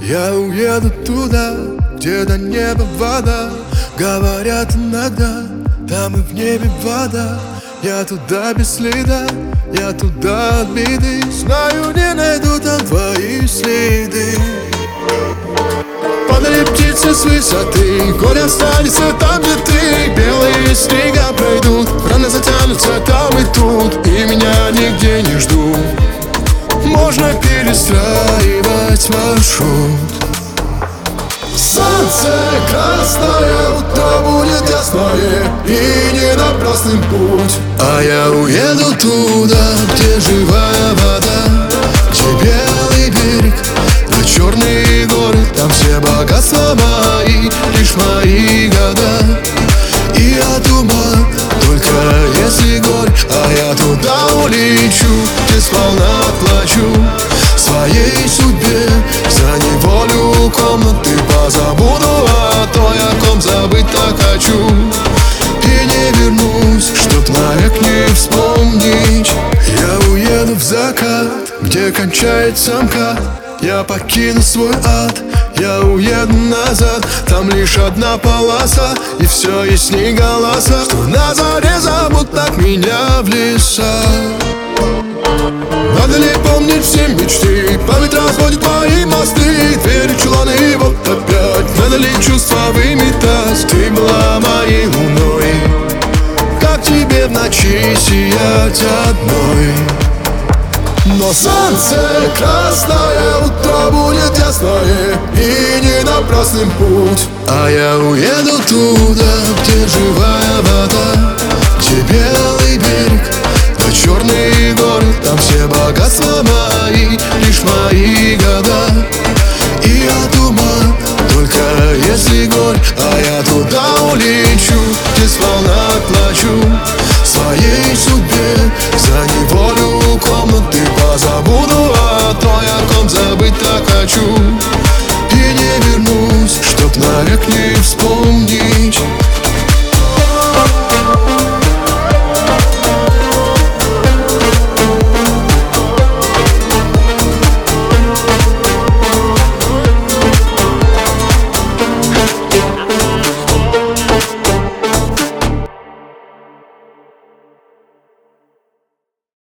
Я уеду туда, где до неба вода. Говорят иногда, там и в небе вода. Я туда без следа, я туда от беды. Знаю, не найду там твои следы. Падали птицы с высоты, горе останется там, где ты. Белые снега пройдут, раны затянутся там и тут, и меня нигде не ждут. Можно перестраивать маршрут. Солнце красное, утро будет ясное, и не напрасный путь. А я уеду туда, где живая вода, где белый берег, да черные горы. Там все богатства мои, лишь мои года. И от ума только если горь. А я туда улечу, где сполна плачу своей судьбе. За неволю комнаты позабуду о той, о ком забыть так хочу. И не вернусь, чтоб навек не вспомнить. Я уеду в закат, где кончается МКАД. Я покину свой ад, я уеду назад. Там лишь одна полоса, и все ясней голоса, что на заре зовут так меня в леса. Надо ли помнить все мечты? Память разводит мои мосты, двери, чуланы, и вот опять. Надо ли чувства выметать? Ты была моей луной, как тебе в ночи сиять одной? Но солнце красное, утро будет ясное, и не напрасным путь. А я уеду туда, где живая вода, где белый берег, да черные горы. Там все богатства мои, лишь мои года. И от ума только если горь. А я туда улечу, где сполна плачу своей судьбе. За неволю комнаты позабуду о той, о ком забыть так хочу. И не вернусь, чтоб навек не вспомнить.